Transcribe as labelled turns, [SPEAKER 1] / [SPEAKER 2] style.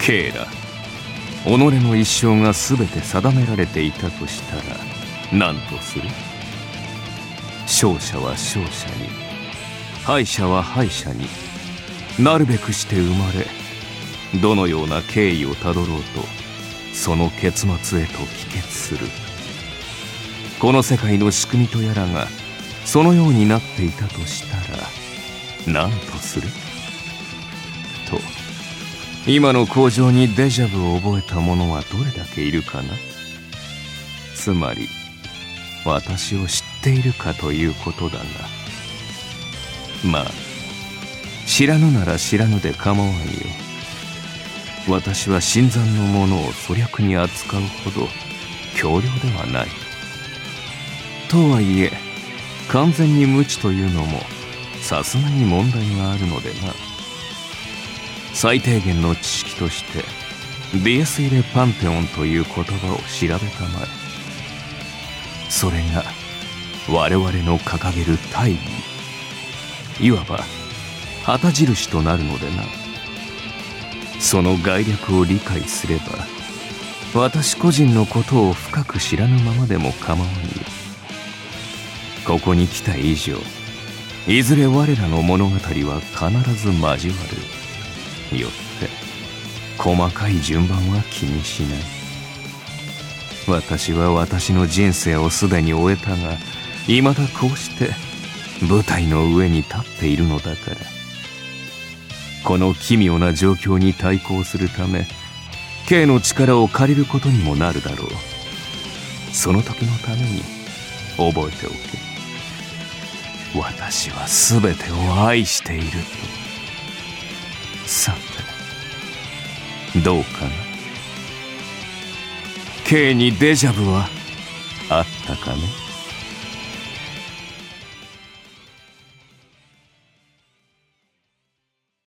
[SPEAKER 1] ケイラ、己の一生が全て定められていたとしたら何とする？勝者は勝者に、敗者は敗者になるべくして生まれ、どのような経緯をたどろうとその結末へと帰結する。この世界の仕組みとやらがそのようになっていたとしたら何とする？と、今の口上にデジャブを覚えた者はどれだけいるかな？つまり私を知っているかということだが、まあ知らぬなら知らぬで構わんよ。私は新参の者を粗略に扱うほど強量ではない。とはいえ完全に無知というのもさすがに問題があるのでな。最低限の知識としてディエスイレ・パンテオンという言葉を調べたまえ。それが我々の掲げる大義、いわば旗印となるのでな。その概略を理解すれば私個人のことを深く知らぬままでも構わんよ。ここに来た以上、いずれ我らの物語は必ず交わる。よって細かい順番は気にしない。私は私の人生をすでに終えたが、未だこうして舞台の上に立っているのだから。この奇妙な状況に対抗するため、Kの力を借りることにもなるだろう。その時のために覚えておけ。私は全てを愛していると。さて、どうかな。Kにデジャブはあったかね。